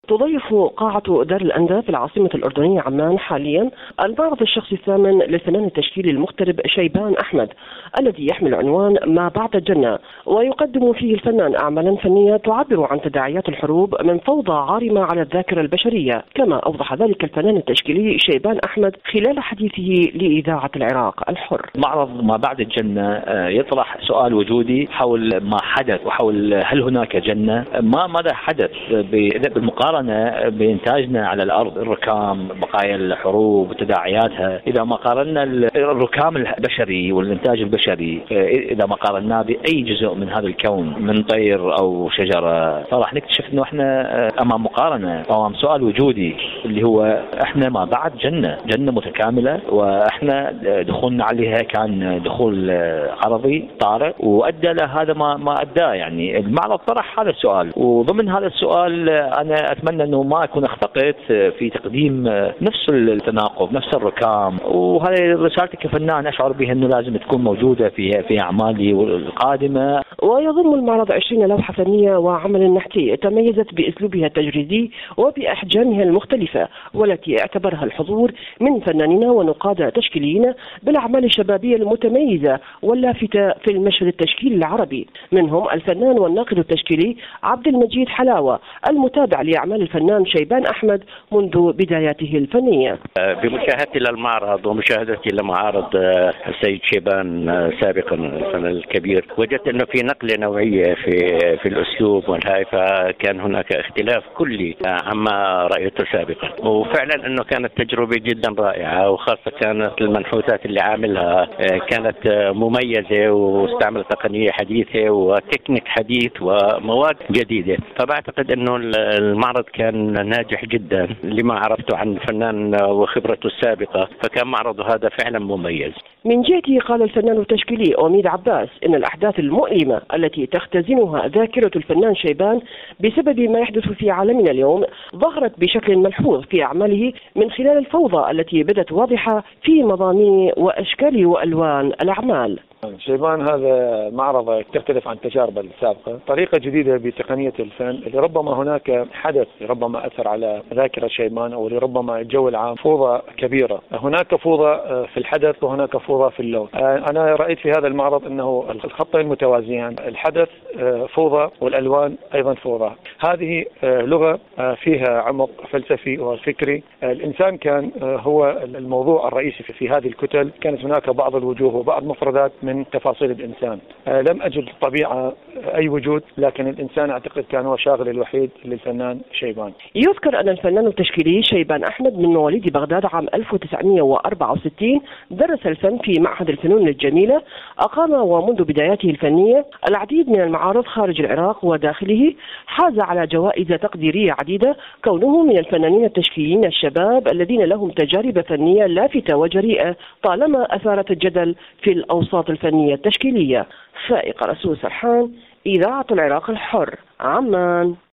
تضيف قاعة دار الأندى في العاصمة الأردنية عمان حاليا المعرض الشخصي الثامن للفنان التشكيلي المغترب شيبان أحمد الذي يحمل عنوان ما بعد الجنة، ويقدم فيه الفنان أعمالا فنية تعبر عن تداعيات الحروب من فوضى عارمة على الذاكرة البشرية، كما أوضح ذلك الفنان التشكيلي شيبان أحمد خلال حديثه لإذاعة العراق الحر. معرض ما بعد الجنة يطرح سؤال وجودي حول ما حدث وحول هل هناك جنة؟ ماذا حدث بالمقارنة بإنتاجنا على الأرض، الركام، بقايا الحروب وتداعياتها. إذا ما قارنا الركام البشري والإنتاج البشري، إذا ما قارناه بأي جزء من هذا الكون من طير أو شجرة، فراح نكتشف إنه إحنا أمام مقارنة، أمام سؤال وجودي اللي هو إحنا ما بعد جنة متكاملة، وإحنا دخولنا عليها كان دخول عرضي طارئ وأدى لهذا ما أداه. يعني المعرض طرح هذا السؤال، وضمن هذا السؤال أنا أتمنى أنه ما أكون أخطأت في تقديم نفس التناقض، نفس الركام، وهذه رسالتي كفنان أشعر بها أنه لازم تكون موجودة في أعمالي القادمة. ويضم المعرض 20 لوحة فنية وعمل نحتي تميزت بأسلوبها التجريدي وبأحجامها المختلفة، والتي اعتبرها الحضور من فنانين ونقاد تشكيليين بالأعمال الشبابية المتميزة واللافتة في المشهد التشكيلي العربي، منهم الفنان والناقد التشكيلي عبد المجيد حلاوة المتابع لأعمال الفنان شيبان أحمد منذ بداياته الفنية. بمشاهدتي للمعرض ومشاهدتي لمعارض السيد شيبان سابقا الفنان الكبير، وجدت أنه في نقلة نوعية في الأسلوب والهاي، فكان هناك اختلاف كلي عما رأيته سابقا، وفعلا أنه كانت تجربة جدا رائعة، وخاصة كانت المنحوتات اللي عاملها كانت مميزة واستعمل تقنية حديثة وتكنيك حديث ومواد جديدة. فبعتقد أنه المعرض كان ناجح جدا لما عرفته عن الفنان وخبرته السابقة، فكان معرضه هذا فعلا مميز. من جهته قال الفنان التشكيلي أميد عباس إن الأحداث المؤلمة التي تختزنها ذاكرة الفنان شيبان بسبب ما يحدث في عالمنا اليوم ظهرت بشكل ملحوظ في أعماله من خلال الفوضى التي بدت واضحة في مضامين وأشكال وألوان الأعمال. شيبان هذا معرض تختلف عن تجاربه السابقة، طريقة جديدة بتقنية الفن اللي ربما هناك حدث ربما أثر على ذاكرة شيبان، أو ربما الجو العام فوضى كبيرة، هناك فوضى في الحدث وهناك فوضى في اللون. أنا رأيت في هذا المعرض أنه الخطين متوازيان، الحدث فوضى والألوان أيضا فوضى. هذه لغة فيها عمق فلسفي وفكري، الإنسان كان هو الموضوع الرئيسي في هذه الكتل، كانت هناك بعض الوجوه وبعض مفردات من تفاصيل الإنسان. لم أجد الطبيعة أي وجود، لكن الإنسان أعتقد كان هو الشاغل الوحيد للفنان شيبان. يذكر أن الفنان التشكيلي شيبان أحمد من مواليد بغداد عام 1964 درس الفن في معهد الفنون الجميلة، أقام ومنذ بداياته الفنية العديد من المعارض خارج العراق وداخله، حاز على جوائز تقديرية عديدة، كونه من الفنانين التشكيليين الشباب الذين لهم تجارب فنية لافتة وجريئة طالما أثارت الجدل في الأوساط الفنية التشكيلية. فائقة رسول سرحان، إذاعة العراق الحر، عمان.